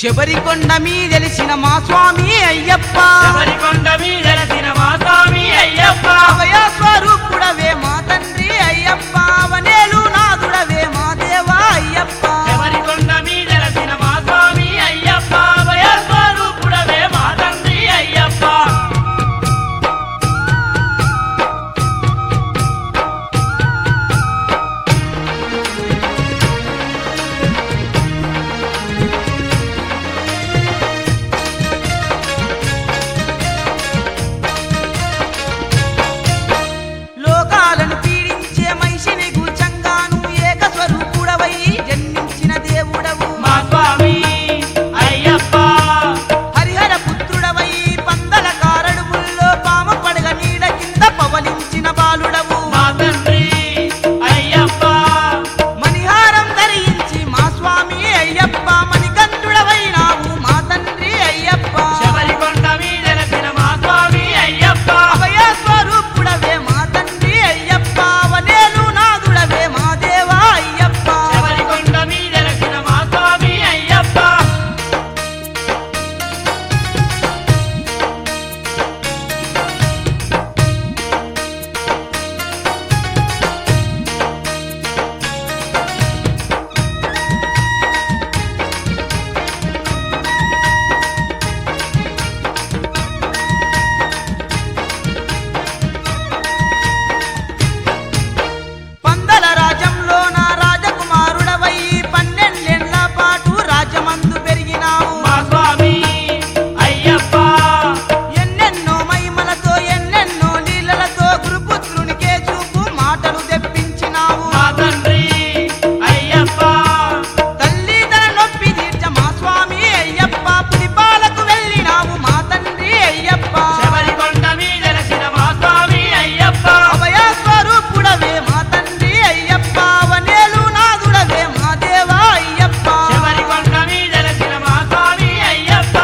శబరికొండ మీదెలిసిన మా స్వామి అయ్యప్ప శబరికొండ మీదెలిసిన మా స్వామి అయ్యప్ప అభయ స్వరూపుడవే మా తండ్రి అయ్యప్ప అవనేలు నాదుడవే మా దేవా అయ్యప్ప శబరికొండ మీదెలిసిన మా స్వామి అయ్యప్ప అభయ స్వరూపుడవే మా తండ్రి అయ్యప్ప లోకాలను పీడించే మనిషిని గూచంగాను ఏక స్వరూపుడవై జన్మించిన దేవుడవు మా స్వామి అయ్యప్ప హరిహర పుత్రుడవై పందల కారడుముల్లో పామ పడగ నీడ కింద పవలించిన బాలుడవు మా తండ్రి అయ్యప్ప మణిహారం ధరించి మా స్వామి అయ్యప్ప మణికంఠుడవైనావు మా తండ్రి అయ్యప్ప శబరికొండ మీదెలిసిన మా స్వామి అయ్యప్ప అభయ స్వరూపుడవే మా తండ్రి అయ్యప్ప అవనేలు నాదుడవే మా దేవా అయ్యప్ప శబరికొండ మీదెలిసిన మా స్వామి అయ్యప్ప పందల రాజ్యంలో నా రాజకుమారుడవై 12 ఏళ్ల పాటు రాజ్యమందు పెరిగినావు మా స్వామి అయ్యప్ప ఎన్నెన్నో మహిమలతో ఎన్నెన్నో లీలలతో గురుపుత్రునికే చూపు మాటలు తెప్పించినావు మా తండ్రి అయ్యప్ప తల్లి తన నొప్పి తీర్చ మా స్వామి అయ్యప్ప పులిపాలకు వెళ్ళినావు మా తండ్రి అయ్యప్ప శబరికొండ మీదెలిసిన మా స్వామి అయ్యప్ప అభయ స్వరూపుడవే మా తండ్రి అయ్యప్ప అవనేలు నాదుడవే మా దేవా అయ్యప్ప శబరికొండ మీదెలిసిన మా స్వామి అయ్యప్ప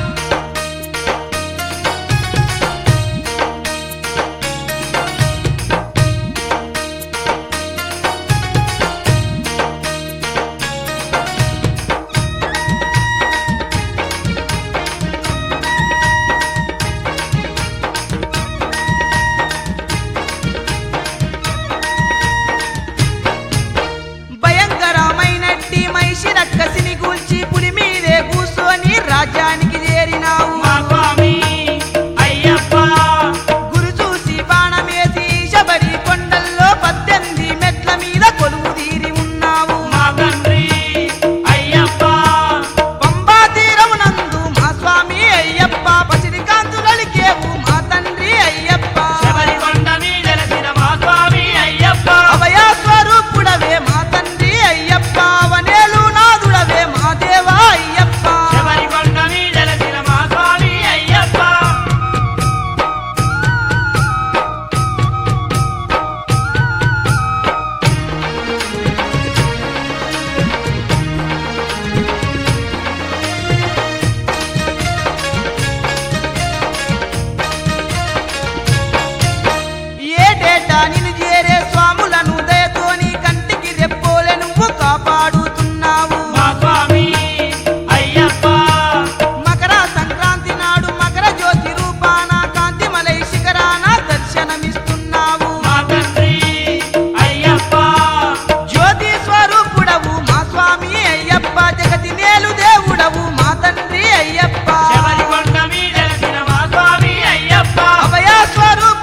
భయంకరమైనట్టి మహిషి రక్కసిని గూల్చి పులి మీదే కూర్చొని రాజ్యానికి చేరినావు మా స్వామి అయ్యప్ప గురు చూసి బాణమేసి శబరి కొండల్లో 18 మెట్ల మీద కొలువు తీరి ఉన్నావు మా తండ్రి అయ్యప్ప పంబా తీరమునందు మా స్వామి అయ్యప్ప పసిడి కాంతులలికేవు మా తండ్రి అయ్యప్ప శబరికొండ మీదెలిసిన మా స్వామి అయ్యప్ప అభయ స్వరూపుడవే మా తండ్రి అయ్యప్ప అవనేలు నాదుడవే మా దేవా అయ్యప్ప శబరికొండ మీదెలిసిన మా స్వామి అయ్యప్ప ఏటేటా నిన్ను చేరే స్వాములను దయతోని కంటికి రెప్పోలే నువ్వు కాపాడుతున్నావు మా స్వామి అయ్యప్ప మకర సంక్రాంతి నాడు మకర జ్యోతి రూపాన కాంతిమలై శిఖరాన దర్శనమిస్తున్నావు మా తండ్రి అయ్యప్ప జ్యోతి స్వరూపుడవు మా స్వామి అయ్యప్ప జగతి నేలు దేవుడవు మా తండ్రి అయ్యప్ప శబరికొండ మీదెలిసిన మా స్వామి అయ్యప్ప అభయ స్వరూపుడవే